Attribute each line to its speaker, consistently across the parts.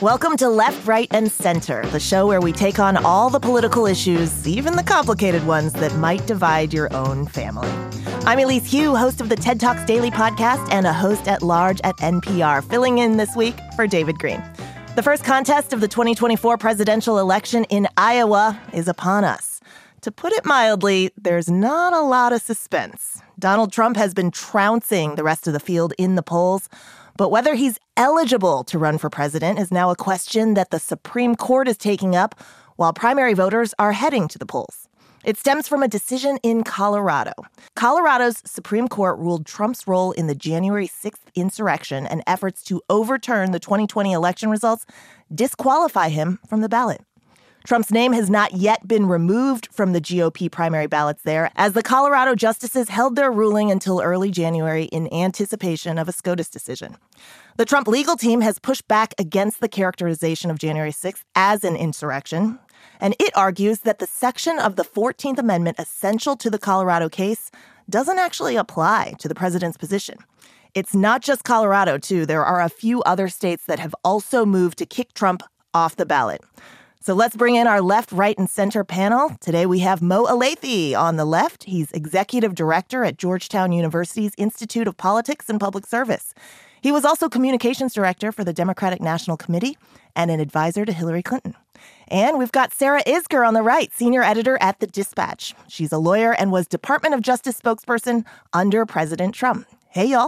Speaker 1: Welcome to Left, Right, and Center, the show where we take on all the political issues, even the complicated ones that might divide your own family. I'm Elise Hu, host of the TED Talks Daily podcast and a host at large at NPR, filling in this week for David Greene. The first contest of the 2024 presidential election in Iowa is upon us. To put it mildly, there's not a lot of suspense. Donald Trump has been trouncing the rest of the field in the polls, but whether he's eligible to run for president is now a question that the Supreme Court is taking up while primary voters are heading to the polls. It stems from a decision in Colorado. Colorado's Supreme Court ruled Trump's role in the January 6th insurrection and efforts to overturn the 2020 election results disqualify him from the ballot. Trump's name has not yet been removed from the GOP primary ballots there, as the Colorado justices held their ruling until early January in anticipation of a SCOTUS decision. The Trump legal team has pushed back against the characterization of January 6th as an insurrection, and it argues that the section of the 14th Amendment essential to the Colorado case doesn't actually apply to the president's position. It's not just Colorado, too. There are a few other states that have also moved to kick Trump off the ballot. So let's bring in our left, right, and center panel. Today we have Mo Elleithee on the left. He's executive director at Georgetown University's Institute of Politics and Public Service. He was also communications director for the Democratic National Committee and an advisor to Hillary Clinton. And we've got Sarah Isgur on the right, senior editor at The Dispatch. She's a lawyer and was Department of Justice spokesperson under President Trump. Hey, y'all.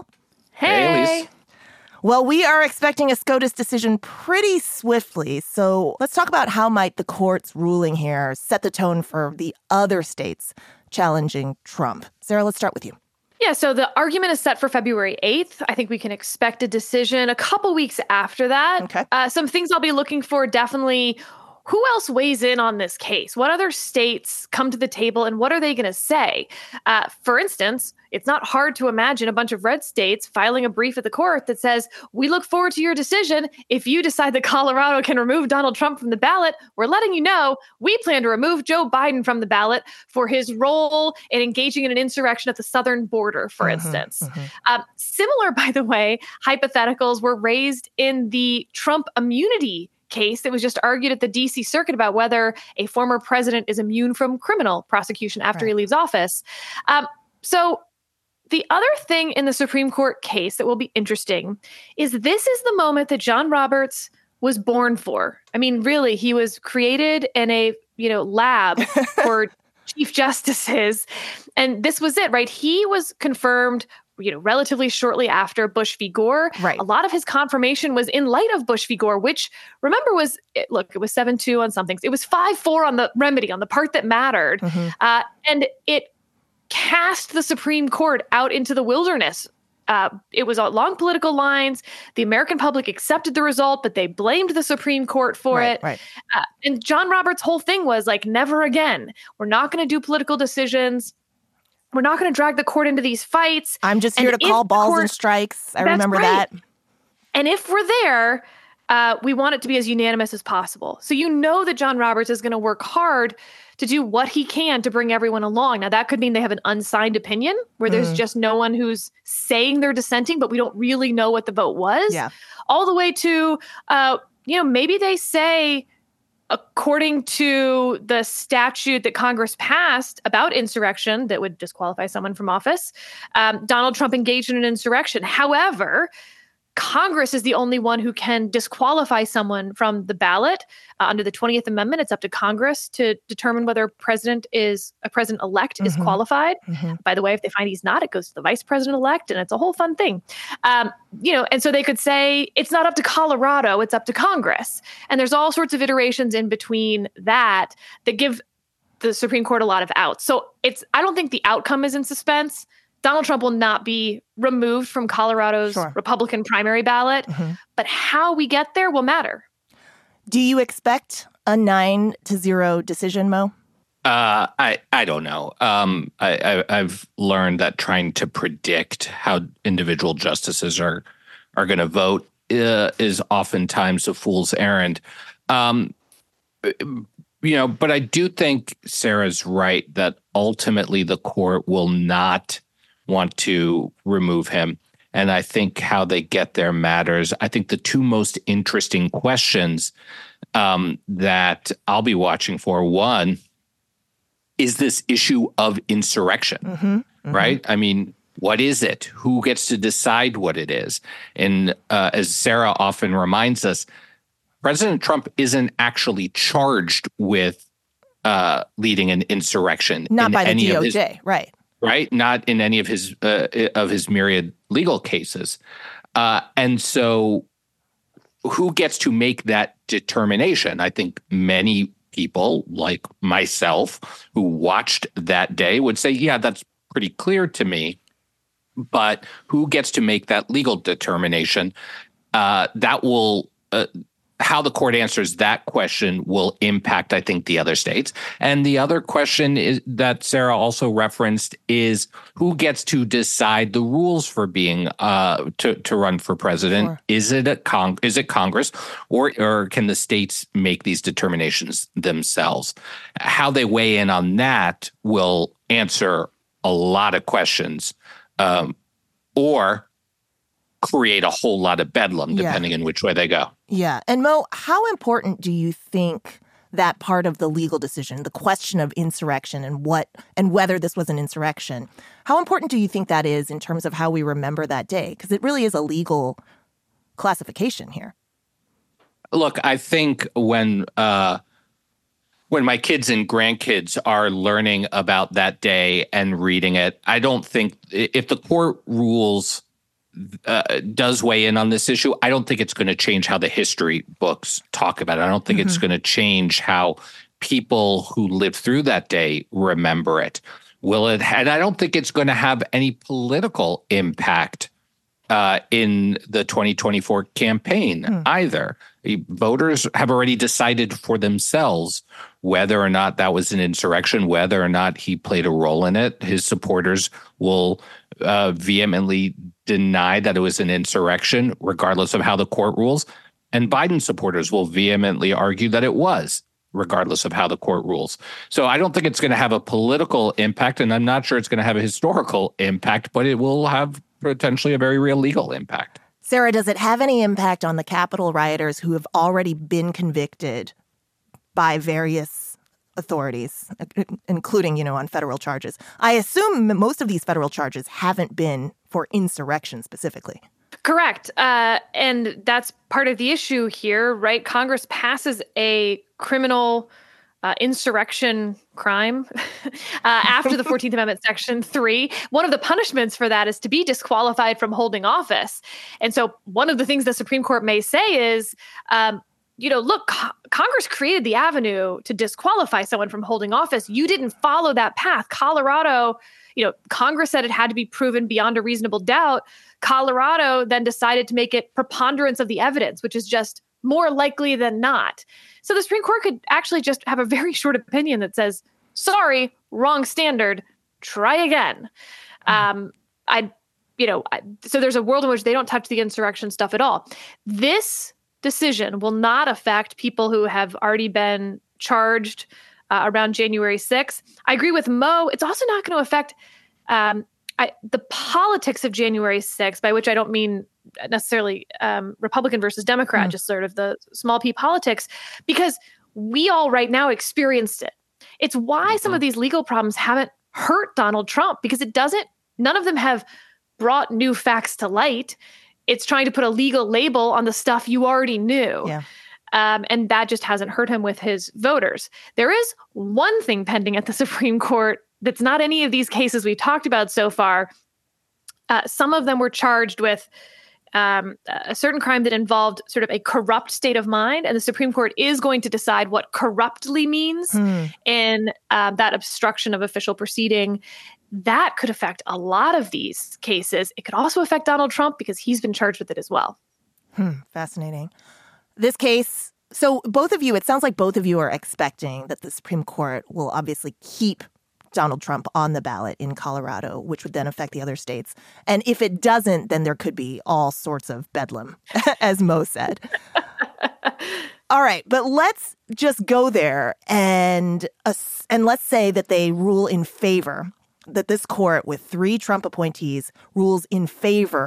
Speaker 2: Hey, Elise.
Speaker 1: Well, we are expecting a SCOTUS decision pretty swiftly, so let's talk about how might the court's ruling here set the tone for the other states challenging Trump. Sarah, let's start with you.
Speaker 2: Yeah, so the argument is set for February 8th. I think we can expect a decision a couple weeks after that.
Speaker 1: Okay.
Speaker 2: Some things I'll be looking for, definitely, who else weighs in on this case? What other states come to the table and what are they going to say? For instance, it's not hard to imagine a bunch of red states filing a brief at the court that says, we look forward to your decision. If you decide that Colorado can remove Donald Trump from the ballot, we're letting you know we plan to remove Joe Biden from the ballot for his role in engaging in an insurrection at the southern border, for instance. Similar, by the way, hypotheticals were raised in the Trump immunity case that was just argued at the D.C. Circuit about whether a former president is immune from criminal prosecution after he leaves office. So the other thing in the Supreme Court case that will be interesting is this is the moment that John Roberts was born for. I mean, really, he was created in a lab for chief justices. And this was it, right? He was confirmed relatively shortly after Bush v. Gore.
Speaker 1: Right.
Speaker 2: A lot of his confirmation was in light of Bush v. Gore, which, remember, it was 7-2 on some things. It was 5-4 on the remedy, on the part that mattered. And it cast the Supreme Court out into the wilderness. It was along political lines. The American public accepted the result, but they blamed the Supreme Court for it.
Speaker 1: Right.
Speaker 2: And John Roberts' whole thing was like, never again. We're not going to do political decisions. We're not going to drag the court into these fights.
Speaker 1: I'm just here to call balls and strikes. I remember that.
Speaker 2: And if we're there, we want it to be as unanimous as possible. So that John Roberts is going to work hard to do what he can to bring everyone along. Now, that could mean they have an unsigned opinion where there's just no one who's saying they're dissenting, but we don't really know what the vote was.
Speaker 1: Yeah. All
Speaker 2: the way to, maybe they say, according to the statute that Congress passed about insurrection that would disqualify someone from office, Donald Trump engaged in an insurrection. However, Congress is the only one who can disqualify someone from the ballot. Under the 20th Amendment, it's up to Congress to determine whether a president-elect is qualified. By the way, if they find he's not, it goes to the vice president-elect, and it's a whole fun thing. And so they could say, it's not up to Colorado, it's up to Congress. And there's all sorts of iterations in between that give the Supreme Court a lot of outs. So I don't think the outcome is in suspense. Donald Trump will not be removed from Colorado's Republican primary ballot, but how we get there will matter.
Speaker 1: Do you expect a 9-0 decision, Mo?
Speaker 3: I don't know. I've learned that trying to predict how individual justices are going to vote is oftentimes a fool's errand. But I do think Sarah's right that ultimately the court will not want to remove him. And I think how they get there matters. I think the two most interesting questions that I'll be watching for, one, is this issue of insurrection, right? I mean, what is it? Who gets to decide what it is? And as Sarah often reminds us, President Trump isn't actually charged with leading an insurrection.
Speaker 1: Not by the DOJ, right?
Speaker 3: Right? Not in any of his myriad legal cases. And so who gets to make that determination? I think many people like myself who watched that day would say, yeah, that's pretty clear to me. But who gets to make that legal determination? That will how the court answers that question will impact, I think, the other states. And the other question is that Sarah also referenced is who gets to decide the rules for being to run for president? Sure. Is it Congress, or can the states make these determinations themselves? How they weigh in on that will answer a lot of questions, or create a whole lot of bedlam, depending on which way they go.
Speaker 1: Yeah. And Mo, how important do you think that part of the legal decision, the question of insurrection and whether this was an insurrection, how important do you think that is in terms of how we remember that day? Because it really is a legal classification here.
Speaker 3: Look, I think when my kids and grandkids are learning about that day and reading it, I don't think if the court rules does weigh in on this issue, I don't think it's going to change how the history books talk about it. I don't think it's going to change how people who lived through that day remember it. Will it? And I don't think it's going to have any political impact in the 2024 campaign either. Voters have already decided for themselves whether or not that was an insurrection, whether or not he played a role in it. His supporters will vehemently deny that it was an insurrection, regardless of how the court rules. And Biden supporters will vehemently argue that it was, regardless of how the court rules. So I don't think it's going to have a political impact, and I'm not sure it's going to have a historical impact, but it will have potentially a very real legal impact.
Speaker 1: Sarah, does it have any impact on the Capitol rioters who have already been convicted by various authorities, including, on federal charges? I assume most of these federal charges haven't been for insurrection specifically.
Speaker 2: Correct. And that's part of the issue here, right? Congress passes a criminal insurrection crime after the 14th Amendment, Section 3. One of the punishments for that is to be disqualified from holding office. And so one of the things the Supreme Court may say is, look, Congress created the avenue to disqualify someone from holding office. You didn't follow that path. Colorado, Congress said it had to be proven beyond a reasonable doubt. Colorado then decided to make it preponderance of the evidence, which is just more likely than not. So the Supreme Court could actually just have a very short opinion that says, sorry, wrong standard, try again. So there's a world in which they don't touch the insurrection stuff at all. This decision will not affect people who have already been charged around January 6th. I agree with Mo. It's also not going to affect the politics of January 6th, by which I don't mean necessarily Republican versus Democrat, just sort of the small p politics, because we all right now experienced it. It's why some of these legal problems haven't hurt Donald Trump, because none of them have brought new facts to light. It's trying to put a legal label on the stuff you already knew. Yeah. And that just hasn't hurt him with his voters. There is one thing pending at the Supreme Court that's not any of these cases we've talked about so far. Some of them were charged with a certain crime that involved sort of a corrupt state of mind. And the Supreme Court is going to decide what corruptly means in that obstruction of official proceeding. That could affect a lot of these cases. It could also affect Donald Trump because he's been charged with it as well.
Speaker 1: Fascinating. This case, so both of you, it sounds like both of you are expecting that the Supreme Court will obviously keep Donald Trump on the ballot in Colorado, which would then affect the other states. And if it doesn't, then there could be all sorts of bedlam, as Mo said. All right, but let's just go there and let's say that they rule in favor, that this court with 3 Trump appointees rules in favor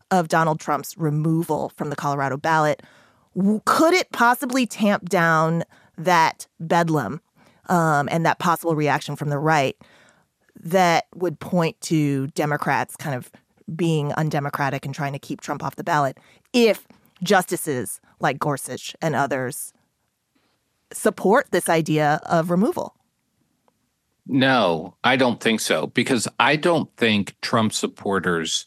Speaker 1: of Donald Trump's removal from the Colorado ballot, could it possibly tamp down that bedlam and that possible reaction from the right that would point to Democrats kind of being undemocratic and trying to keep Trump off the ballot if justices like Gorsuch and others support this idea of removal?
Speaker 3: No, I don't think so, because I don't think Trump supporters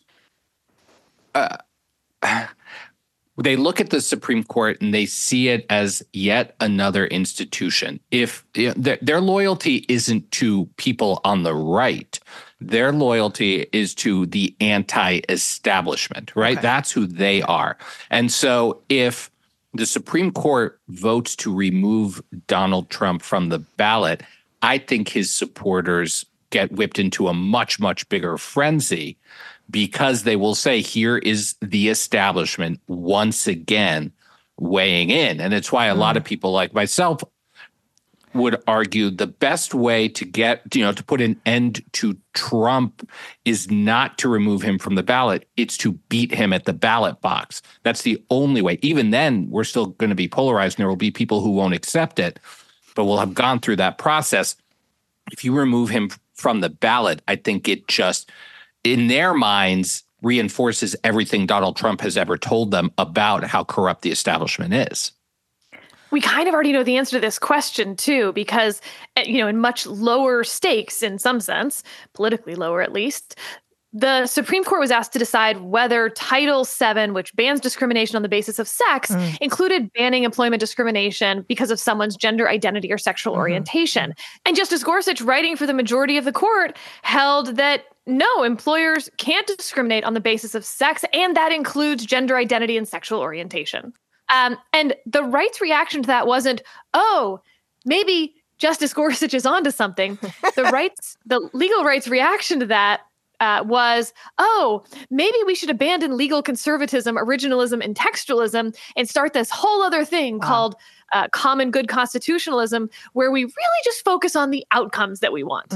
Speaker 3: they look at the Supreme Court and they see it as yet another institution. If their loyalty isn't to people on the right, their loyalty is to the anti-establishment, right? Okay. That's who they are. And so if the Supreme Court votes to remove Donald Trump from the ballot, I think his supporters get whipped into a much, much bigger frenzy, because they will say, here is the establishment once again weighing in. And it's why a lot of people like myself would argue the best way to get, to put an end to Trump is not to remove him from the ballot. It's to beat him at the ballot box. That's the only way. Even then, we're still going to be polarized, and there will be people who won't accept it, but we'll have gone through that process. If you remove him from the ballot, I think it just, in their minds, reinforces everything Donald Trump has ever told them about how corrupt the establishment is.
Speaker 2: We kind of already know the answer to this question, too, because, in much lower stakes, in some sense, politically lower at least, the Supreme Court was asked to decide whether Title VII, which bans discrimination on the basis of sex, included banning employment discrimination because of someone's gender identity or sexual orientation. And Justice Gorsuch, writing for the majority of the court, held that no, employers can't discriminate on the basis of sex, and that includes gender identity and sexual orientation. And the right's reaction to that wasn't, oh, maybe Justice Gorsuch is onto something. The legal right's reaction to that was, oh, maybe we should abandon legal conservatism, originalism, and textualism and start this whole other thing called common good constitutionalism, where we really just focus on the outcomes that we want.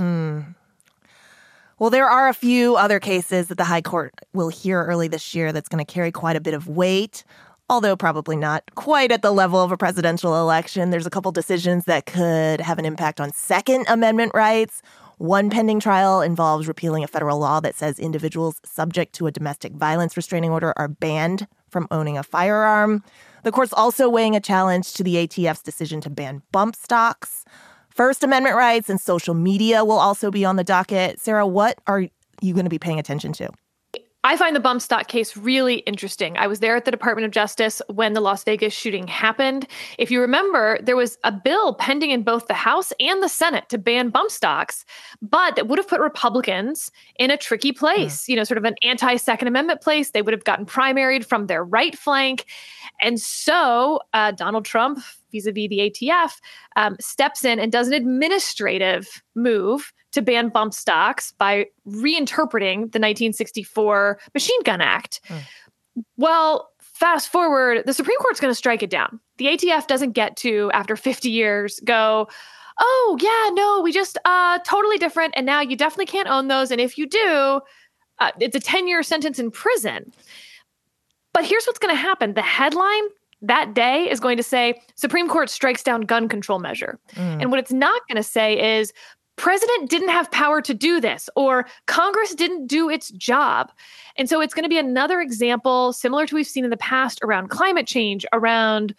Speaker 1: Well, there are a few other cases that the High Court will hear early this year that's going to carry quite a bit of weight, although probably not quite at the level of a presidential election. There's a couple decisions that could have an impact on Second Amendment rights. One pending trial involves repealing a federal law that says individuals subject to a domestic violence restraining order are banned from owning a firearm. The court's also weighing a challenge to the ATF's decision to ban bump stocks. First Amendment rights and social media will also be on the docket. Sarah, what are you going to be paying attention to?
Speaker 2: I find the bump stock case really interesting. I was there at the Department of Justice when the Las Vegas shooting happened. If you remember, there was a bill pending in both the House and the Senate to ban bump stocks, but that would have put Republicans in a tricky place, sort of an anti-Second Amendment place. They would have gotten primaried from their right flank. And so Donald Trump, vis-a-vis the ATF, steps in and does an administrative move to ban bump stocks by reinterpreting the 1964 Machine Gun Act. Well, fast forward, the Supreme Court's going to strike it down. The ATF doesn't get to, after 50 years, go, oh, yeah, no, we just totally different. And now you definitely can't own those. And if you do, it's a 10-year sentence in prison. But here's what's going to happen. The headline that day is going to say, Supreme Court strikes down gun control measure. And what it's not going to say is, President didn't have power to do this, or Congress didn't do its job. And so it's going to be another example, similar to we've seen in the past around climate change, around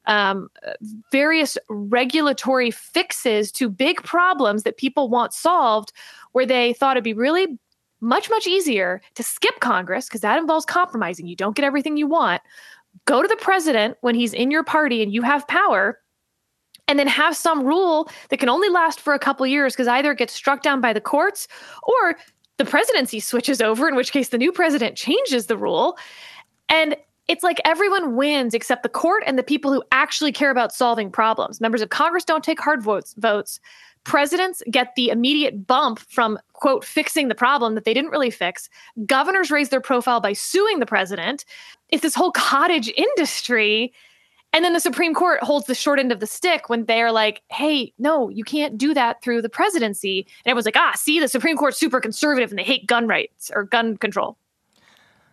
Speaker 2: various regulatory fixes to big problems that people want solved, where they thought it'd be really much, much easier to skip Congress, because that involves compromising. You don't get everything you want. Go to the president when he's in your party and you have power, and then have some rule that can only last for a couple years, because either it gets struck down by the courts or the presidency switches over, in which case the new president changes the rule. And it's like everyone wins except the court and the people who actually care about solving problems. Members of Congress don't take hard votes. Presidents get the immediate bump from, quote, fixing the problem that they didn't really fix. Governors raise their profile by suing the president. It's this whole cottage industry. And then the Supreme Court holds the short end of the stick when they're like, hey, no, you can't do that through the presidency. And everyone's like, see, the Supreme Court's super conservative and they hate gun rights or gun control.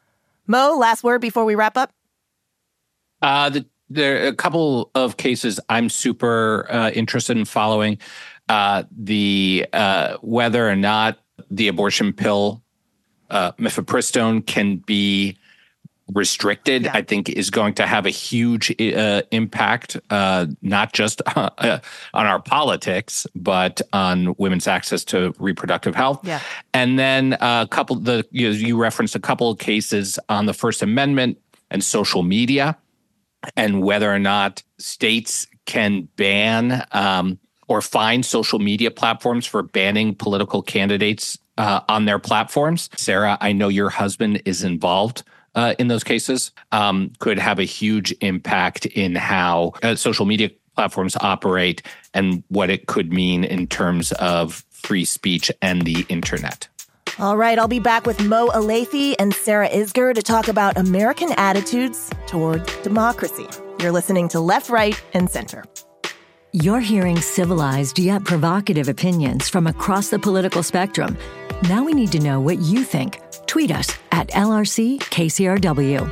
Speaker 1: Mo, last word before we wrap up?
Speaker 3: There are a couple of cases I'm super interested in following. The whether or not the abortion pill, mifepristone, can be restricted, I think is going to have a huge impact, not just on our politics, but on women's access to reproductive health.
Speaker 1: Yeah.
Speaker 3: And then you referenced a couple of cases on the First Amendment and social media, and whether or not states can ban or fine social media platforms for banning political candidates on their platforms. Sarah, I know your husband is involved in those cases, could have a huge impact in how social media platforms operate and what it could mean in terms of free speech and the internet.
Speaker 1: All right, I'll be back with Mo Elleithee and Sarah Isgur to talk about American attitudes toward democracy. You're listening to Left, Right, and Center.
Speaker 4: You're hearing civilized yet provocative opinions from across the political spectrum. Now we need to know what you think. Tweet us at LRCKCRW.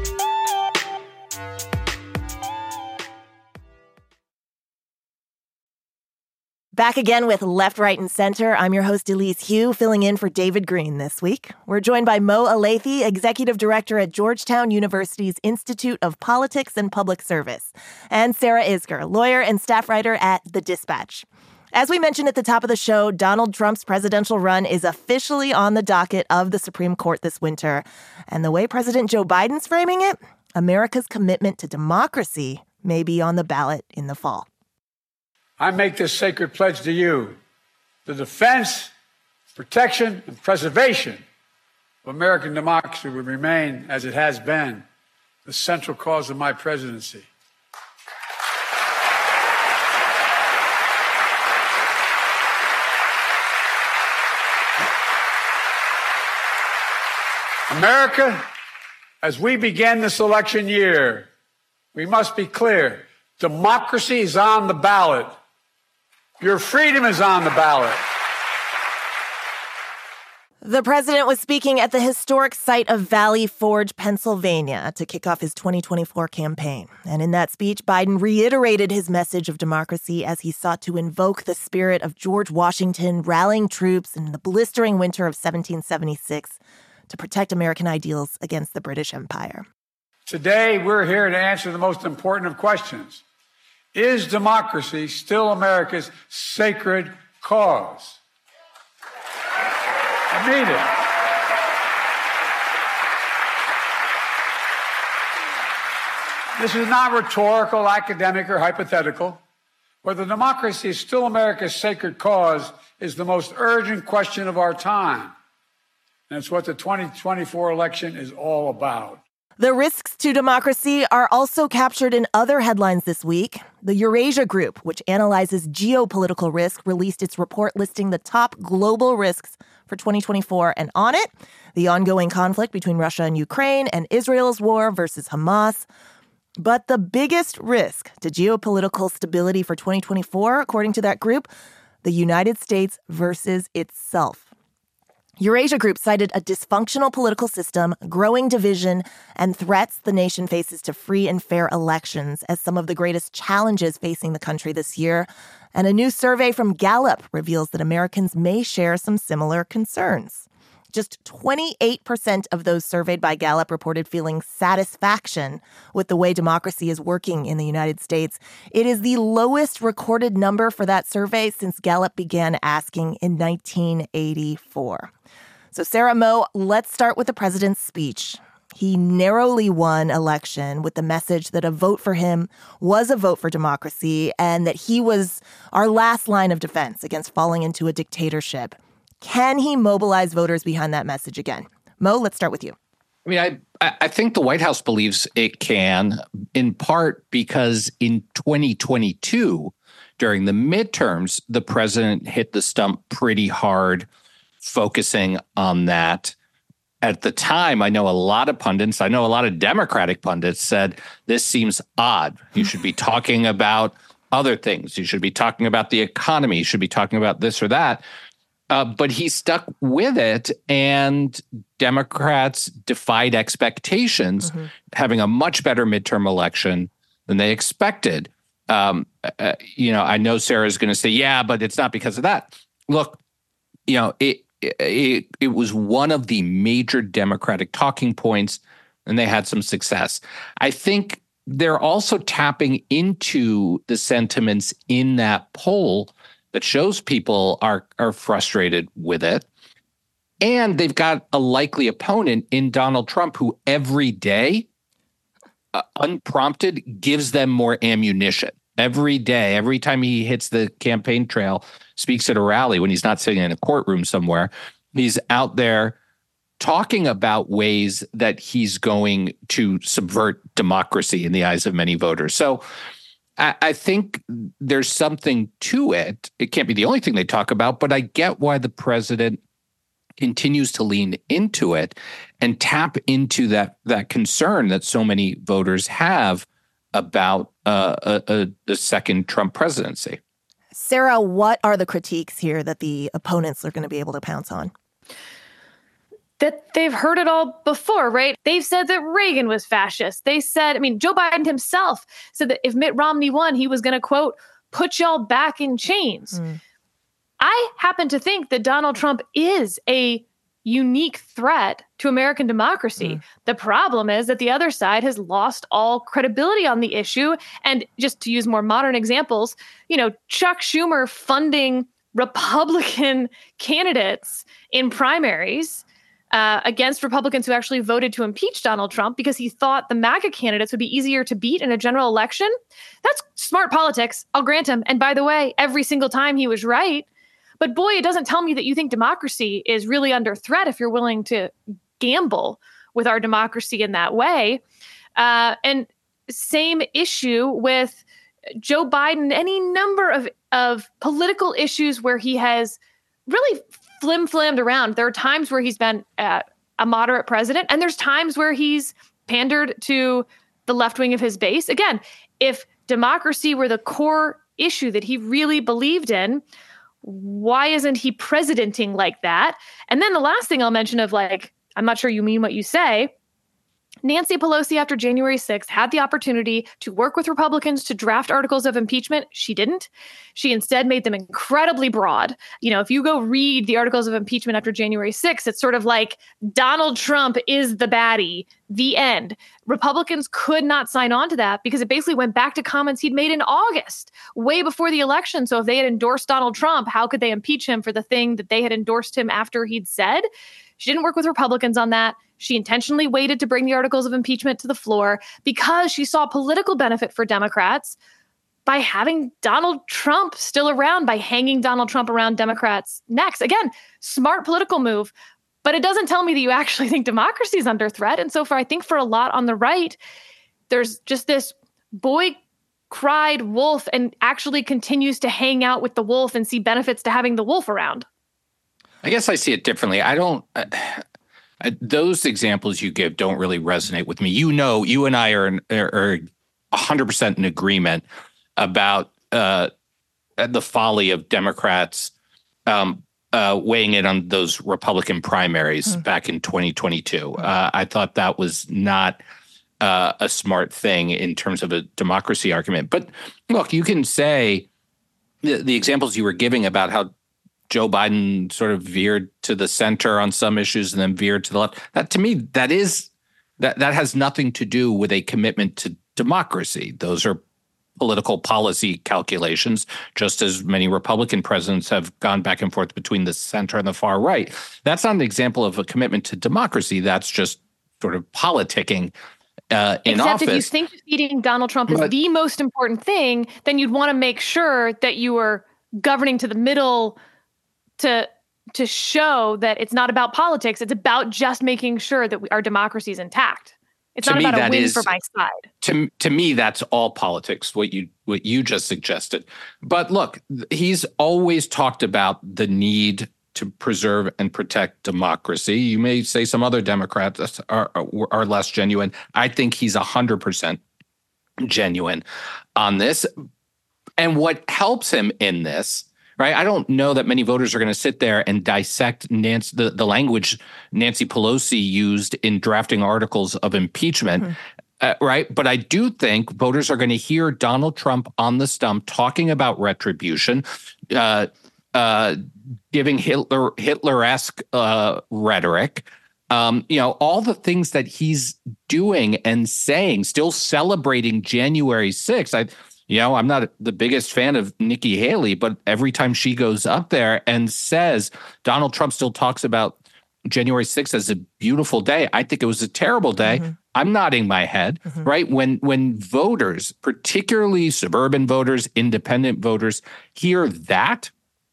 Speaker 1: Back again with Left, Right, and Center. I'm your host, Elise Hu, filling in for David Green this week. We're joined by Mo Elleithee, Executive Director at Georgetown University's Institute of Politics and Public Service, and Sarah Isgur, lawyer and staff writer at The Dispatch. As we mentioned at the top of the show, Donald Trump's presidential run is officially on the docket of the Supreme Court this winter. And the way President Joe Biden's framing it, America's commitment to democracy may be on the ballot in the fall.
Speaker 5: I make this sacred pledge to you, the defense, protection, and preservation of American democracy will remain, as it has been, the central cause of my presidency. America, as we begin this election year, we must be clear. Democracy is on the ballot. Your freedom is on the ballot.
Speaker 1: The president was speaking at the historic site of Valley Forge, Pennsylvania, to kick off his 2024 campaign. And in that speech, Biden reiterated his message of democracy as he sought to invoke the spirit of George Washington rallying troops in the blistering winter of 1776 to protect American ideals against the British Empire.
Speaker 5: Today, we're here to answer the most important of questions. Is democracy still America's sacred cause? I mean it. This is not rhetorical, academic, or hypothetical. Whether democracy is still America's sacred cause is the most urgent question of our time. And it's what the 2024 election is all about.
Speaker 1: The risks to democracy are also captured in other headlines this week. The Eurasia Group, which analyzes geopolitical risk, released its report listing the top global risks for 2024. And on it, the ongoing conflict between Russia and Ukraine and Israel's war versus Hamas. But the biggest risk to geopolitical stability for 2024, according to that group, the United States versus itself. Eurasia Group cited a dysfunctional political system, growing division, and threats the nation faces to free and fair elections as some of the greatest challenges facing the country this year. And a new survey from Gallup reveals that Americans may share some similar concerns. Just 28% of those surveyed by Gallup reported feeling satisfaction with the way democracy is working in the United States. It is the lowest recorded number for that survey since Gallup began asking in 1984. So Sarah, Mo, let's start with the president's speech. He narrowly won election with the message that a vote for him was a vote for democracy and that he was our last line of defense against falling into a dictatorship. Can he mobilize voters behind that message again? Mo, let's start with you.
Speaker 3: I mean, I think the White House believes it can, in part because in 2022, during the midterms, the president hit the stump pretty hard, focusing on that. At the time, I know a lot of pundits, I know a lot of Democratic pundits said, this seems odd. You should be talking about other things. You should be talking about the economy. You should be talking about this or that. But he stuck with it, and Democrats defied expectations, having a much better midterm election than they expected. I know Sarah's going to say, yeah, but it's not because of that. Look, it was one of the major Democratic talking points, and they had some success. I think they're also tapping into the sentiments in that poll that shows people are frustrated with it. And they've got a likely opponent in Donald Trump who every day, unprompted, gives them more ammunition. Every day, every time he hits the campaign trail, speaks at a rally when he's not sitting in a courtroom somewhere, he's out there talking about ways that he's going to subvert democracy in the eyes of many voters. So I think there's something to it. It can't be the only thing they talk about, but I get why the president continues to lean into it and tap into that concern that so many voters have about the second Trump presidency.
Speaker 1: Sarah, what are the critiques here that the opponents are going to be able to pounce on?
Speaker 2: That they've heard it all before, right? They've said that Reagan was fascist. They said, Joe Biden himself said that if Mitt Romney won, he was going to, quote, put y'all back in chains. I happen to think that Donald Trump is a unique threat to American democracy. The problem is that the other side has lost all credibility on the issue. And just to use more modern examples, Chuck Schumer funding Republican candidates in primaries against Republicans who actually voted to impeach Donald Trump because he thought the MAGA candidates would be easier to beat in a general election. That's smart politics. I'll grant him. And by the way, every single time he was right. But boy, it doesn't tell me that you think democracy is really under threat if you're willing to gamble with our democracy in that way. And same issue with Joe Biden, any number of political issues where he has really flim-flammed around. There are times where he's been a moderate president, and there's times where he's pandered to the left wing of his base. Again, if democracy were the core issue that he really believed in, why isn't he presidenting like that? And then the last thing I'll mention I'm not sure you mean what you say. Nancy Pelosi, after January 6th, had the opportunity to work with Republicans to draft articles of impeachment. She didn't. She instead made them incredibly broad. If you go read the articles of impeachment after January 6th, it's sort of like Donald Trump is the baddie, the end. Republicans could not sign on to that because it basically went back to comments he'd made in August, way before the election. So if they had endorsed Donald Trump, how could they impeach him for the thing that they had endorsed him after he'd said? She didn't work with Republicans on that. She intentionally waited to bring the articles of impeachment to the floor because she saw political benefit for Democrats by having Donald Trump still around, by hanging Donald Trump around Democrats' necks. Again, smart political move, but it doesn't tell me that you actually think democracy is under threat. And so far, I think for a lot on the right, there's just this boy cried wolf and actually continues to hang out with the wolf and see benefits to having the wolf around.
Speaker 3: I guess I see it differently. I don't. Those examples you give don't really resonate with me. You and I are 100% in agreement about the folly of Democrats weighing in on those Republican primaries back in 2022. I thought that was not a smart thing in terms of a democracy argument. But look, you can say the examples you were giving about how Joe Biden sort of veered to the center on some issues and then veered to the left. That, to me, that has nothing to do with a commitment to democracy. Those are political policy calculations, just as many Republican presidents have gone back and forth between the center and the far right. That's not an example of a commitment to democracy. That's just sort of politicking in office.
Speaker 2: Except if you think defeating Donald Trump is the most important thing, then you'd want to make sure that you are governing to the middle to show that it's not about politics. It's about just making sure that our democracy is intact. It's not about a win for my side.
Speaker 3: To me, that's all politics, what you just suggested. But look, he's always talked about the need to preserve and protect democracy. You may say some other Democrats are less genuine. I think he's 100% genuine on this. And what helps him in this, right? I don't know that many voters are going to sit there and dissect the language Nancy Pelosi used in drafting articles of impeachment, right? But I do think voters are going to hear Donald Trump on the stump talking about retribution, giving Hitler-esque rhetoric, all the things that he's doing and saying, still celebrating January 6th. I'm not the biggest fan of Nikki Haley, but every time she goes up there and says Donald Trump still talks about January 6th as a beautiful day, I think it was a terrible day. I'm nodding my head, right? When voters, particularly suburban voters, independent voters, hear that,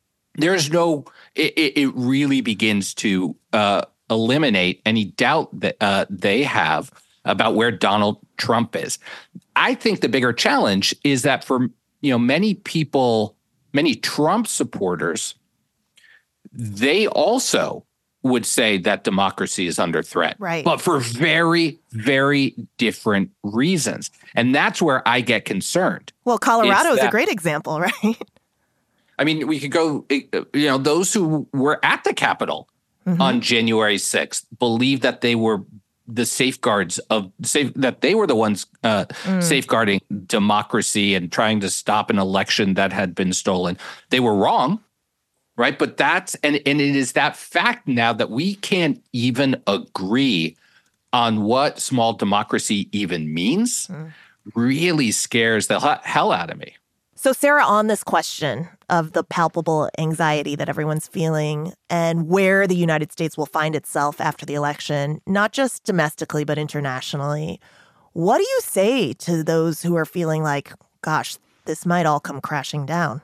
Speaker 3: it really begins to eliminate any doubt that they have about where Donald Trump is. I think the bigger challenge is that for many people, many Trump supporters, they also would say that democracy is under threat,
Speaker 1: right?
Speaker 3: But for very, very different reasons. And that's where I get concerned.
Speaker 1: Well, Colorado is a great example, right?
Speaker 3: I mean, we could go, those who were at the Capitol on January 6th believe that they were the safeguards that they were the ones safeguarding democracy and trying to stop an election that had been stolen. They were wrong, right? But it is that fact now that we can't even agree on what small democracy even means really scares the hell out of me.
Speaker 1: So, Sarah, on this question of the palpable anxiety that everyone's feeling and where the United States will find itself after the election, not just domestically, but internationally, what do you say to those who are feeling like, gosh, this might all come crashing down?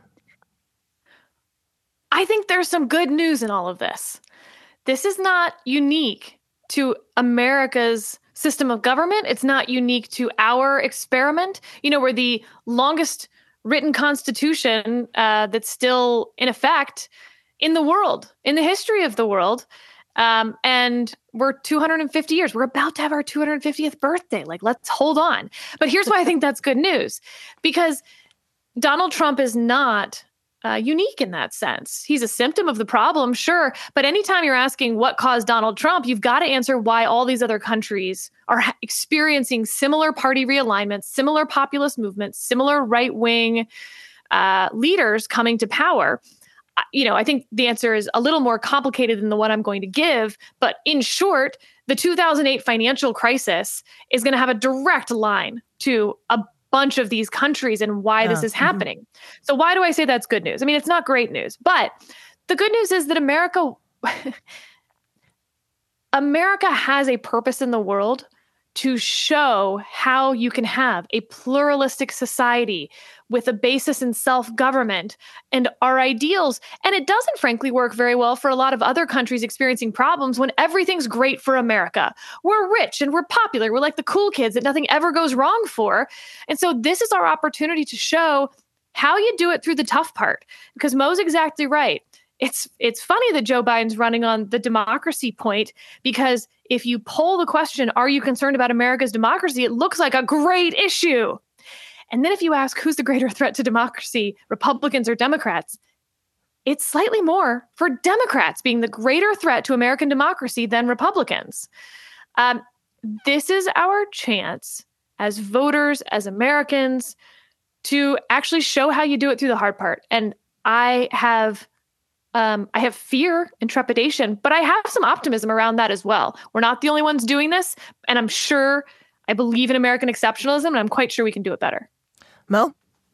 Speaker 2: I think there's some good news in all of this. This is not unique to America's system of government. It's not unique to our experiment. We're the longest written constitution that's still in effect in the world, in the history of the world. And we're 250 years. We're about to have our 250th birthday. Let's hold on. But here's why I think that's good news. Because Donald Trump is not unique in that sense. He's a symptom of the problem, sure. But anytime you're asking what caused Donald Trump, you've got to answer why all these other countries are experiencing similar party realignments, similar populist movements, similar right-wing leaders coming to power. I think the answer is a little more complicated than the one I'm going to give. But in short, the 2008 financial crisis is going to have a direct line to a bunch of these countries and why this is happening. So why do I say that's good news? I mean, it's not great news, but the good news is that America has a purpose in the world to show how you can have a pluralistic society with a basis in self-government and our ideals. And it doesn't, frankly, work very well for a lot of other countries experiencing problems when everything's great for America. We're rich and we're popular. We're like the cool kids that nothing ever goes wrong for. And so this is our opportunity to show how you do it through the tough part. Because Mo's exactly right. It's funny that Joe Biden's running on the democracy point, because if you poll the question, are you concerned about America's democracy? It looks like a great issue. And then if you ask who's the greater threat to democracy, Republicans or Democrats, it's slightly more for Democrats being the greater threat to American democracy than Republicans. This is our chance as voters, as Americans, to actually show how you do it through the hard part. And I have fear and trepidation, but I have some optimism around that as well. We're not the only ones doing this, and I believe in American exceptionalism, and I'm quite sure we can do it better.
Speaker 1: Mo?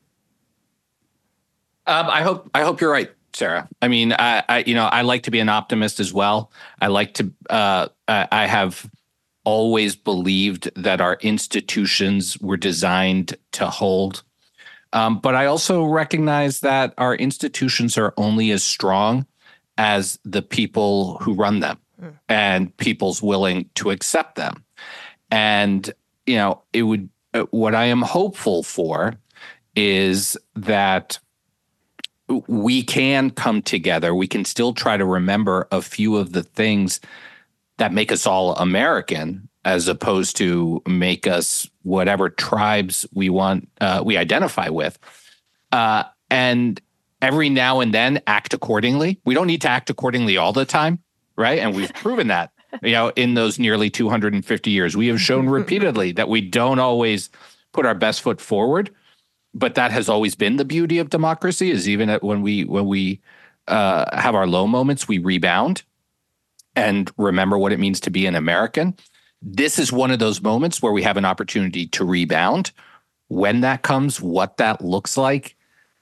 Speaker 3: I hope you're right, Sarah. I mean, I like to be an optimist as well. I like to. I have always believed that our institutions were designed to hold. But I also recognize that our institutions are only as strong as the people who run them and people's willing to accept them. And, what I am hopeful for is that we can come together. We can still try to remember a few of the things that make us all American, as opposed to make us whatever tribes we identify with. And every now and then act accordingly. We don't need to act accordingly all the time, right? And we've proven that, in those nearly 250 years. We have shown repeatedly that we don't always put our best foot forward, but that has always been the beauty of democracy, is even when we have our low moments, we rebound and remember what it means to be an American. This is one of those moments where we have an opportunity to rebound. When that comes, what that looks like,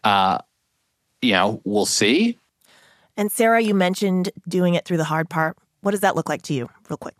Speaker 3: we'll see.
Speaker 1: And Sarah, you mentioned doing it through the hard part. What does that look like to you, real quick?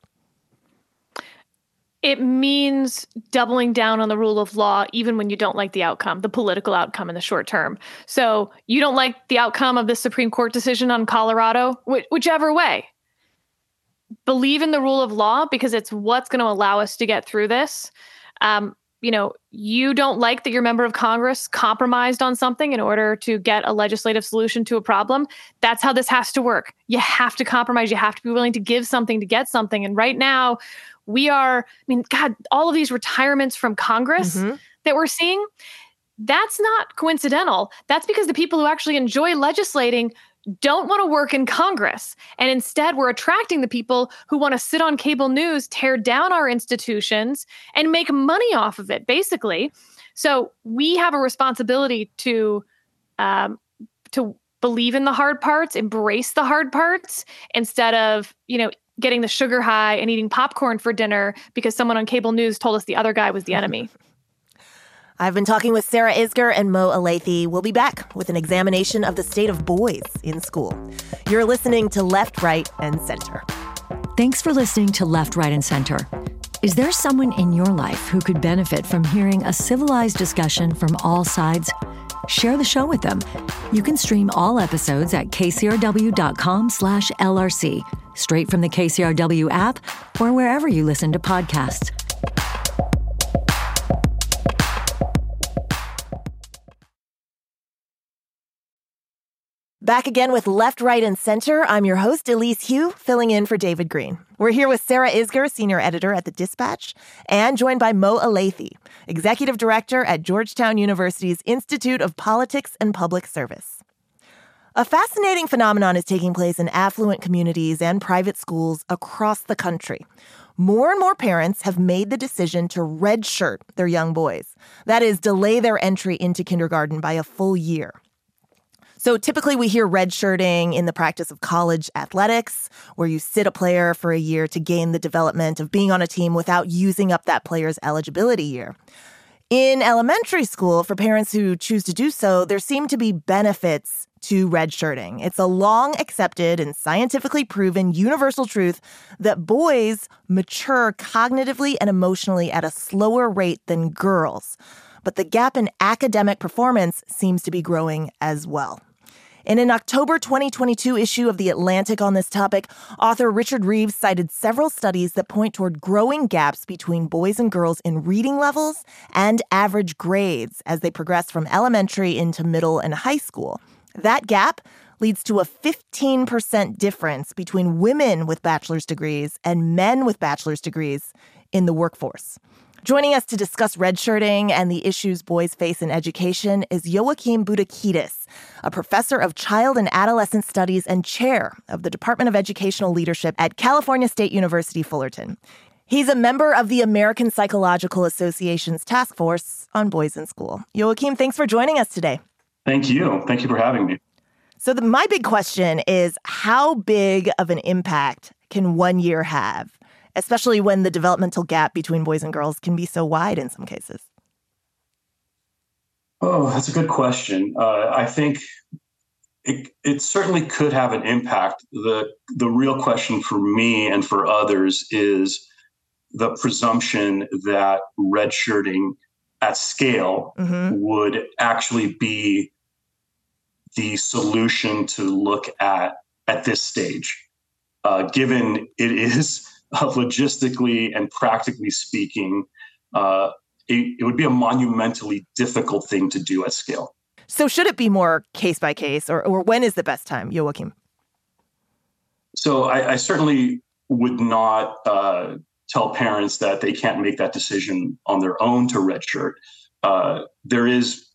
Speaker 2: It means doubling down on the rule of law, even when you don't like the outcome, the political outcome in the short term. So you don't like the outcome of the Supreme Court decision on Colorado, whichever way. Believe in the rule of law, because it's what's going to allow us to get through this. You don't like that your member of Congress compromised on something in order to get a legislative solution to a problem. That's how this has to work. You have to compromise. You have to be willing to give something to get something. And right now, all of these retirements from Congress that we're seeing, that's not coincidental. That's because the people who actually enjoy legislating don't want to work in Congress. And instead, we're attracting the people who want to sit on cable news, tear down our institutions, and make money off of it, basically. So we have a responsibility to believe in the hard parts, embrace the hard parts, instead of, getting the sugar high and eating popcorn for dinner because someone on cable news told us the other guy was the enemy.
Speaker 1: I've been talking with Sarah Isgur and Mo Elleithee. We'll be back with an examination of the state of boys in school. You're listening to Left, Right, and Center.
Speaker 4: Thanks for listening to Left, Right, and Center. Is there someone in your life who could benefit from hearing a civilized discussion from all sides? Share the show with them. You can stream all episodes at kcrw.com/LRC, straight from the KCRW app or wherever you listen to podcasts.
Speaker 1: Back again with Left, Right, and Center. I'm your host, Elise Hu, filling in for David Green. We're here with Sarah Isgur, senior editor at The Dispatch, and joined by Mo Elleithee, executive director at Georgetown University's Institute of Politics and Public Service. A fascinating phenomenon is taking place in affluent communities and private schools across the country. More and more parents have made the decision to redshirt their young boys. That is, delay their entry into kindergarten by a full year. So typically we hear redshirting in the practice of college athletics, where you sit a player for a year to gain the development of being on a team without using up that player's eligibility year. In elementary school, for parents who choose to do so, there seem to be benefits to redshirting. It's a long accepted and scientifically proven universal truth that boys mature cognitively and emotionally at a slower rate than girls. But the gap in academic performance seems to be growing as well. In an October 2022 issue of The Atlantic on this topic, author Richard Reeves cited several studies that point toward growing gaps between boys and girls in reading levels and average grades as they progress from elementary into middle and high school. That gap leads to a 15% difference between women with bachelor's degrees and men with bachelor's degrees in the workforce. Joining us to discuss redshirting and the issues boys face in education is Joachim Boudakidis, a professor of child and adolescent studies and chair of the Department of Educational Leadership at California State University, Fullerton. He's a member of the American Psychological Association's Task Force on Boys in School. Joachim, thanks for joining us today.
Speaker 6: Thank you. Thank you for having me.
Speaker 1: So my big question is, how big of an impact can 1 year have, especially when the developmental gap between boys and girls can be so wide in some cases?
Speaker 6: Oh, that's a good question. I think it certainly could have an impact. The real question for me and for others is the presumption that redshirting at scale would actually be the solution to look at this stage, given it is logistically and practically speaking, it would be a monumentally difficult thing to do at scale.
Speaker 1: So should it be more case by case, or when is the best time, Joachim?
Speaker 6: So I certainly would not tell parents that they can't make that decision on their own to redshirt. There is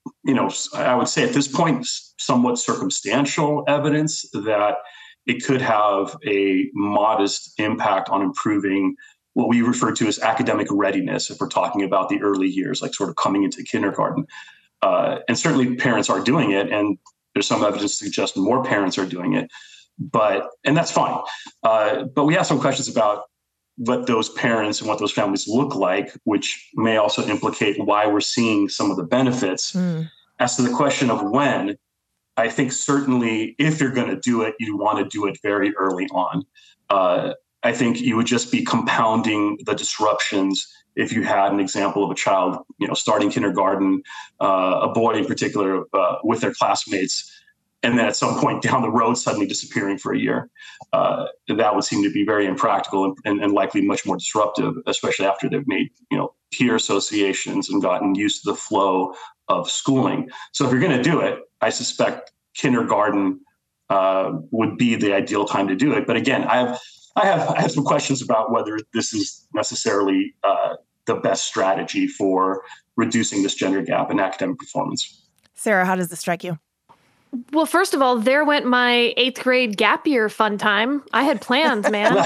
Speaker 6: I would say at this point, somewhat circumstantial evidence that it could have a modest impact on improving what we refer to as academic readiness, if we're talking about the early years, like sort of coming into kindergarten. And certainly parents are doing it, and there's some evidence to suggest more parents are doing it, and that's fine. But we have some questions about what those parents and what those families look like, which may also implicate why we're seeing some of the benefits. As to the question of when, I think certainly if you're going to do it, you want to do it very early on. I think you would just be compounding the disruptions if you had an example of a child, starting kindergarten, a boy in particular, with their classmates, and then at some point down the road suddenly disappearing for a year. That would seem to be very impractical and likely much more disruptive, especially after they've made peer associations and gotten used to the flow of schooling. So if you're going to do it, I suspect kindergarten would be the ideal time to do it. But again, I have some questions about whether this is necessarily the best strategy for reducing this gender gap in academic performance.
Speaker 1: Sarah, how does this strike you?
Speaker 2: Well, first of all, there went my 8th grade gap year fun time. I had plans, man. No,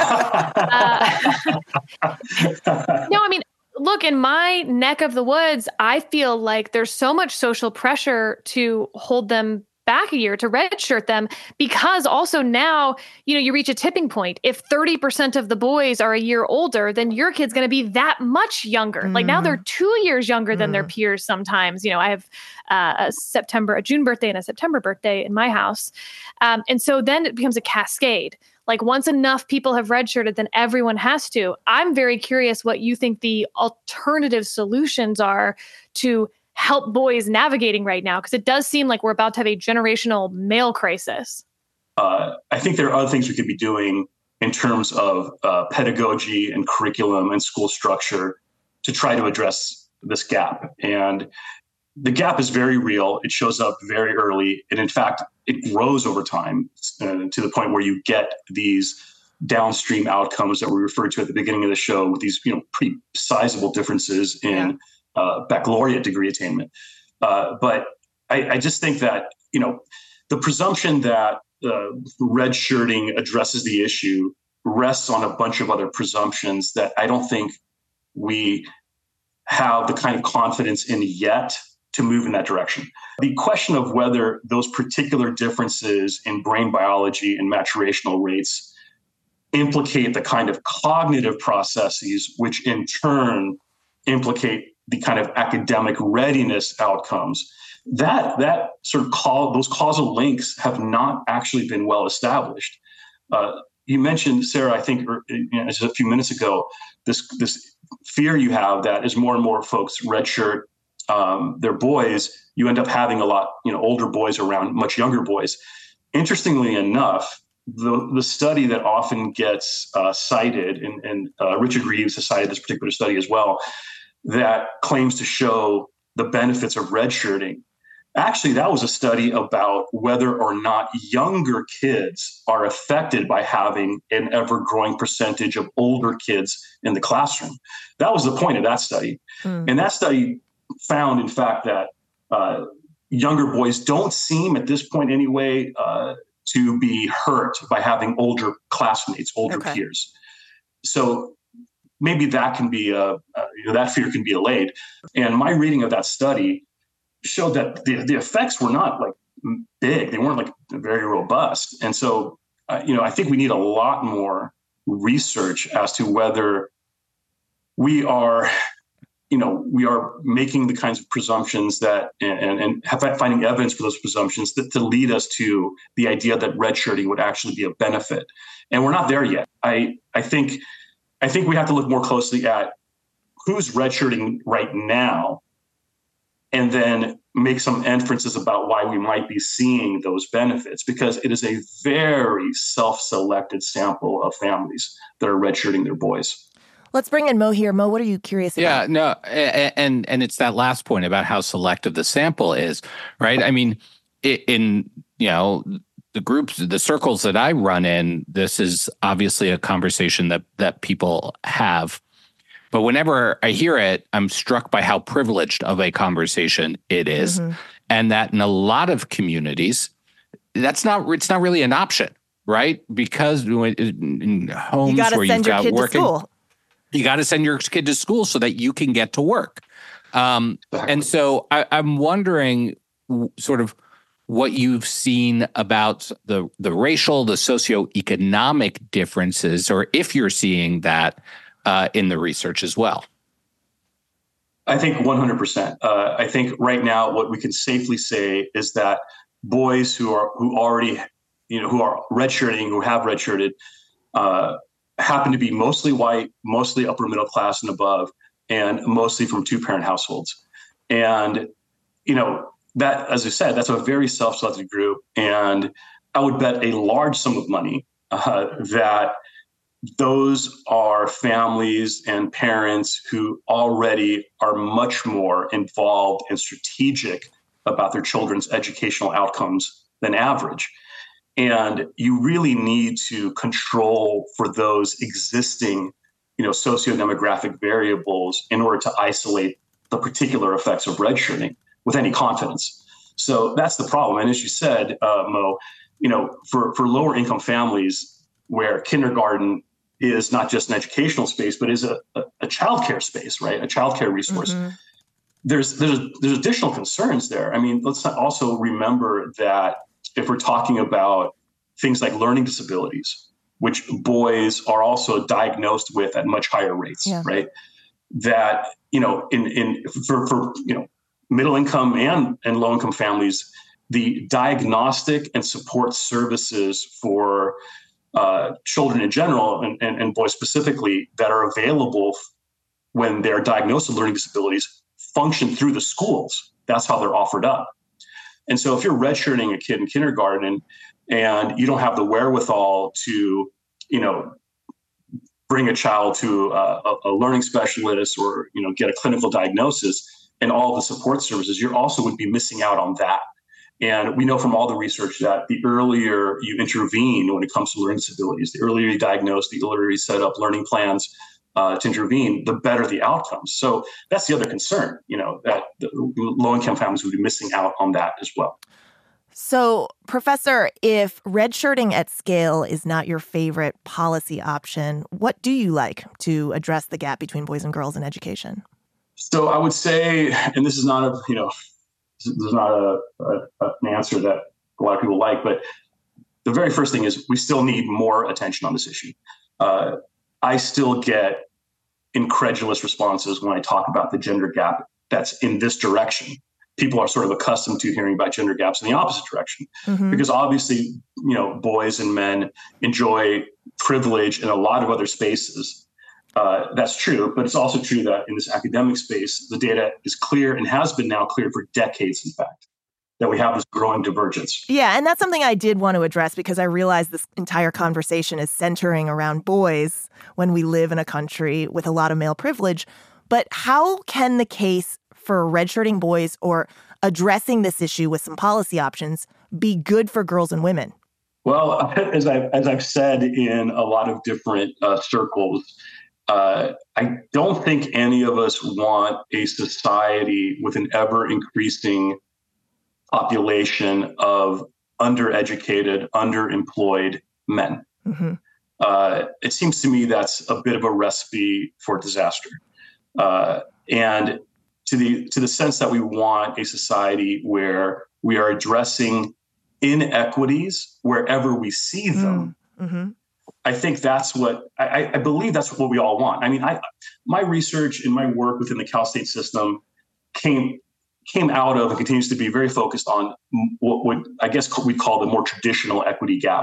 Speaker 2: I mean, look, in my neck of the woods, I feel like there's so much social pressure to hold them back a year, to redshirt them, because also now, you reach a tipping point. If 30% of the boys are a year older, then your kid's going to be that much younger. Like now they're 2 years younger than their peers sometimes. I have a June birthday and a September birthday in my house. And so then it becomes a cascade. Like once enough people have redshirted, then everyone has to. I'm very curious what you think the alternative solutions are to help boys navigating right now, because it does seem like we're about to have a generational male crisis.
Speaker 6: I think there are other things we could be doing in terms of pedagogy and curriculum and school structure to try to address this gap. And the gap is very real. It shows up very early. And in fact, it grows over time to the point where you get these downstream outcomes that we referred to at the beginning of the show with these, pretty sizable differences in baccalaureate degree attainment. But I just think that, the presumption that redshirting addresses the issue rests on a bunch of other presumptions that I don't think we have the kind of confidence in yet to move in that direction. The question of whether those particular differences in brain biology and maturational rates implicate the kind of cognitive processes, which in turn implicate the kind of academic readiness outcomes, that sort of those causal links have not actually been well established. You mentioned, Sarah, I think just a few minutes ago, this fear you have that as more and more folks redshirt their boys, you end up having a lot, older boys around much younger boys. Interestingly enough, the study that often gets cited, and Richard Reeves has cited this particular study as well, that claims to show the benefits of redshirting. Actually, that was a study about whether or not younger kids are affected by having an ever-growing percentage of older kids in the classroom. That was the point of that study. And that study found, in fact, that younger boys don't seem, at this point anyway, to be hurt by having older classmates, older peers. So maybe that can be that fear can be allayed. And my reading of that study showed that the effects were not like big; they weren't like very robust. And so, I think we need a lot more research as to whether we are making the kinds of presumptions that and finding evidence for those presumptions to lead us to the idea that redshirting would actually be a benefit. And we're not there yet. I think we have to look more closely at who's redshirting right now, and then make some inferences about why we might be seeing those benefits, because it is a very self-selected sample of families that are redshirting their boys.
Speaker 1: Let's bring in Mo here. Mo, what are you curious about?
Speaker 3: Yeah, no, and it's that last point about how selective the sample is, right? I mean, in the groups, the circles that I run in, this is obviously a conversation that people have. But whenever I hear it, I'm struck by how privileged of a conversation it is. And that in a lot of communities, it's not really an option, right? Because in homes where you've got working, you got to send your kid to school so that you can get to work. And so I'm wondering sort of what you've seen about the racial, the socioeconomic differences, or if you're seeing that in the research as well.
Speaker 6: I think 100%. I think right now what we can safely say is that boys who are redshirting, who have redshirted, happen to be mostly white, mostly upper middle class and above, and mostly from two-parent households. And, that, as I said, that's a very self-selected group. And I would bet a large sum of money that those are families and parents who already are much more involved and strategic about their children's educational outcomes than average. And you really need to control for those existing, socio-demographic variables in order to isolate the particular effects of redshirting with any confidence. So that's the problem. And as you said, Mo, for lower income families where kindergarten is not just an educational space, but is a childcare space, right? A childcare resource. There's additional concerns there. I mean, let's also remember that if we're talking about things like learning disabilities, which boys are also diagnosed with at much higher rates, right? That, for middle income and low income families, the diagnostic and support services for children in general and boys specifically that are available when they're diagnosed with learning disabilities function through the schools. That's how they're offered up. And so if you're redshirting a kid in kindergarten and you don't have the wherewithal to, bring a child to a learning specialist or, get a clinical diagnosis and all the support services, you also would be missing out on that. And we know from all the research that the earlier you intervene when it comes to learning disabilities, the earlier you diagnose, the earlier you set up learning plans to intervene, the better the outcomes. So that's the other concern, that the low-income families would be missing out on that as well.
Speaker 1: So, Professor, if redshirting at scale is not your favorite policy option, what do you like to address the gap between boys and girls in education?
Speaker 6: So I would say, and this is not an answer that a lot of people like, but the very first thing is we still need more attention on this issue. I still get incredulous responses when I talk about the gender gap that's in this direction. People are sort of accustomed to hearing about gender gaps in the opposite direction, because obviously, boys and men enjoy privilege in a lot of other spaces. That's true, but it's also true that in this academic space, the data is clear and has been now clear for decades, in fact, that we have this growing divergence.
Speaker 1: Yeah, and that's something I did want to address because I realize this entire conversation is centering around boys when we live in a country with a lot of male privilege. But how can the case for redshirting boys or addressing this issue with some policy options be good for girls and women?
Speaker 6: Well, as I've said in a lot of different circles, I don't think any of us want a society with an ever-increasing population of undereducated, underemployed men. It seems to me that's a bit of a recipe for disaster. And to the sense that we want a society where we are addressing inequities wherever we see them, I think that's what I believe that's what we all want. I mean, my research and my work within the Cal State system came out of and continues to be very focused on what I guess we call the more traditional equity gap,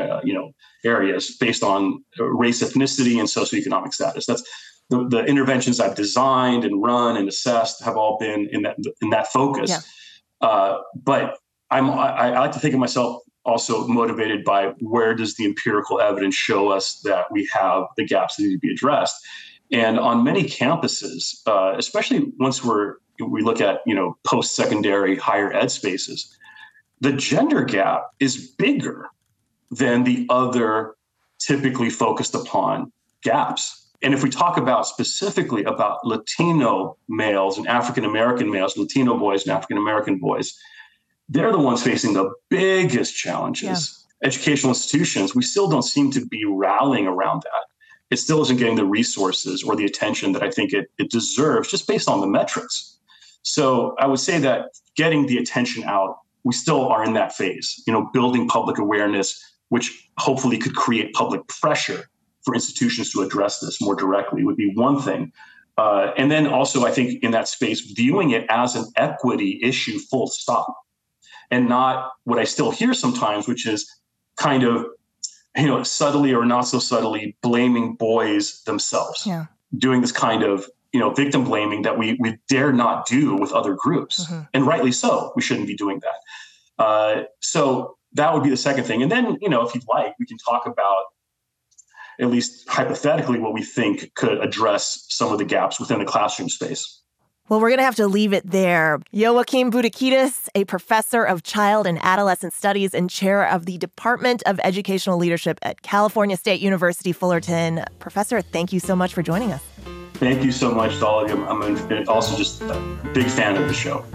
Speaker 6: areas based on race, ethnicity, and socioeconomic status. That's the interventions I've designed and run and assessed have all been in that focus. Yeah. But I like to think of myself also motivated by where does the empirical evidence show us that we have the gaps that need to be addressed. And on many campuses, especially once we look at post-secondary higher ed spaces, the gender gap is bigger than the other typically focused upon gaps. And if we talk about specifically about Latino males and African-American males, Latino boys and African-American boys, they're the ones facing the biggest challenges. Yeah. Educational institutions, we still don't seem to be rallying around that. It still isn't getting the resources or the attention that I think it deserves just based on the metrics. So I would say that getting the attention out, we still are in that phase, building public awareness, which hopefully could create public pressure for institutions to address this more directly would be one thing. And then also, I think in that space, viewing it as an equity issue, full stop, and not what I still hear sometimes, which is kind of, subtly or not so subtly blaming boys themselves, doing this kind of, victim blaming that we dare not do with other groups. Mm-hmm. And rightly so, we shouldn't be doing that. So that would be the second thing. And then, if you'd like, we can talk about, at least hypothetically, what we think could address some of the gaps within the classroom space.
Speaker 1: Well, we're going to have to leave it there. Joachim Boudakidis, a professor of child and adolescent studies and chair of the Department of Educational Leadership at California State University, Fullerton. Professor, thank you so much for joining us.
Speaker 6: Thank you so much to all of you. I'm also just a big fan of the show.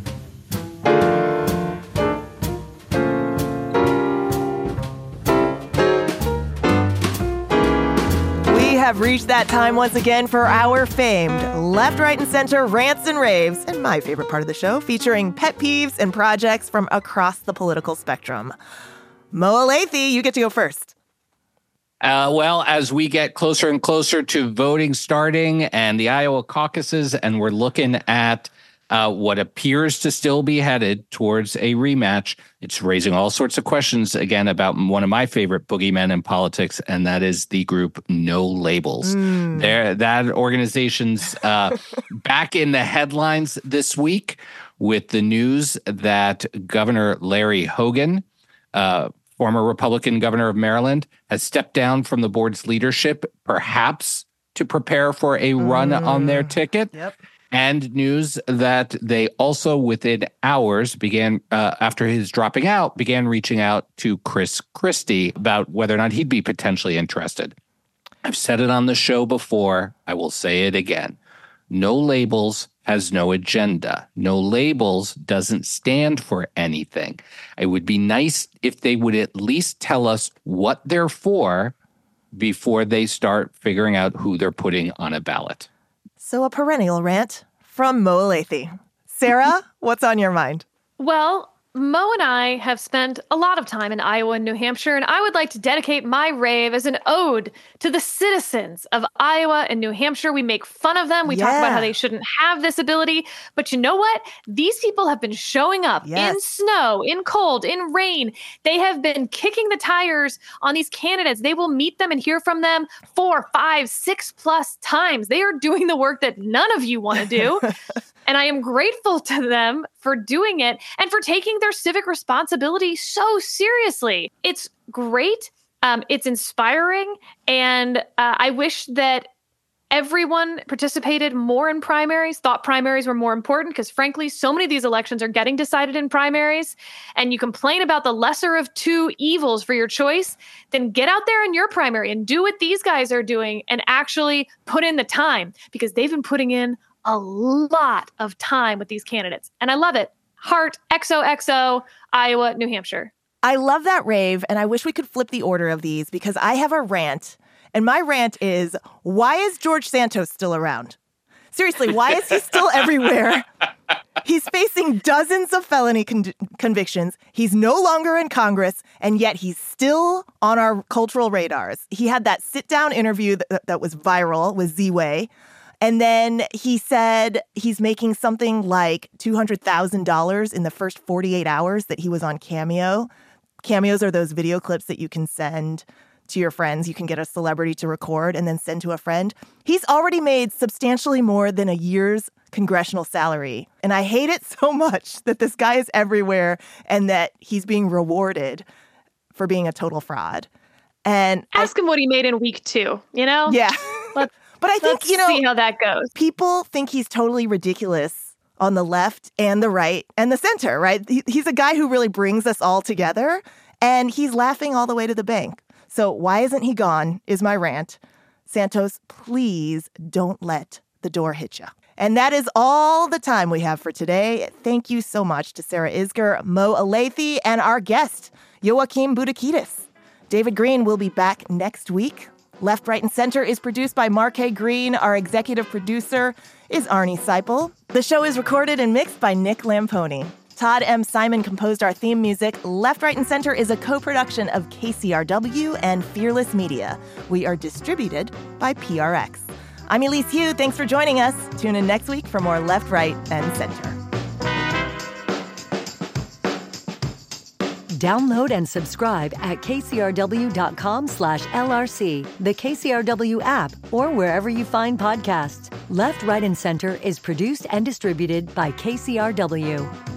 Speaker 1: Have reached that time once again for our famed Left, Right, and Center rants and raves, and my favorite part of the show, featuring pet peeves and projects from across the political spectrum. Mo Elleithee, you get to go first.
Speaker 3: Well, as we get closer and closer to voting starting and the Iowa caucuses, and we're looking at what appears to still be headed towards a rematch, it's raising all sorts of questions again about one of my favorite boogeymen in politics, and that is the group No Labels. That organization's back in the headlines this week with the news that Governor Larry Hogan, former Republican governor of Maryland, has stepped down from the board's leadership, perhaps to prepare for a run on their ticket.
Speaker 1: Yep.
Speaker 3: And news that they also, within hours, began, after his dropping out, began reaching out to Chris Christie about whether or not he'd be potentially interested. I've said it on the show before. I will say it again. No Labels has no agenda. No Labels doesn't stand for anything. It would be nice if they would at least tell us what they're for before they start figuring out who they're putting on a ballot.
Speaker 1: So a perennial rant from Mo Elleithee. Sarah, what's on your mind?
Speaker 2: Well, Mo and I have spent a lot of time in Iowa and New Hampshire, and I would like to dedicate my rave as an ode to the citizens of Iowa and New Hampshire. We make fun of them. We talk about how they shouldn't have this ability. But you know what? These people have been showing up in snow, in cold, in rain. They have been kicking the tires on these candidates. They will meet them and hear from them 4, 5, 6+ times. They are doing the work that none of you want to do. And I am grateful to them for doing it and for taking their civic responsibility so seriously. It's great. It's inspiring. And I wish that everyone participated more in primaries, thought primaries were more important, because frankly, so many of these elections are getting decided in primaries. And you complain about the lesser of two evils for your choice, then get out there in your primary and do what these guys are doing and actually put in the time, because they've been putting in a lot of time with these candidates. And I love it. Heart, XOXO, Iowa, New Hampshire.
Speaker 1: I love that rave, and I wish we could flip the order of these, because I have a rant, and my rant is, why is George Santos still around? Seriously, why is he still everywhere? He's facing dozens of felony convictions. He's no longer in Congress, and yet he's still on our cultural radars. He had that sit-down interview that was viral with Z-Way. And then he said he's making something like $200,000 in the first 48 hours that he was on Cameo. Cameos are those video clips that you can send to your friends. You can get a celebrity to record and then send to a friend. He's already made substantially more than a year's congressional salary. And I hate it so much that this guy is everywhere and that he's being rewarded for being a total fraud. And
Speaker 2: ask him what he made in week 2,
Speaker 1: Yeah. But I think,
Speaker 2: Let's see how that goes.
Speaker 1: People think he's totally ridiculous on the left and the right and the center, right? He's a guy who really brings us all together, and he's laughing all the way to the bank. So why isn't he gone is my rant. Santos, please don't let the door hit you. And that is all the time we have for today. Thank you so much to Sarah Isgur, Mo Elleithee, and our guest, Joaquin Boudakidis. David Greene will be back next week. Left, Right, and Center is produced by Marquet Green. Our executive producer is Arnie Seipel. The show is recorded and mixed by Nick Lamponi. Todd M. Simon composed our theme music. Left, Right, and Center is a co-production of KCRW and Fearless Media. We are distributed by PRX. I'm Elise Hu. Thanks for joining us. Tune in next week for more Left, Right, and Center.
Speaker 4: Download and subscribe at kcrw.com/LRC, the KCRW app, or wherever you find podcasts. Left, Right, and Center is produced and distributed by KCRW.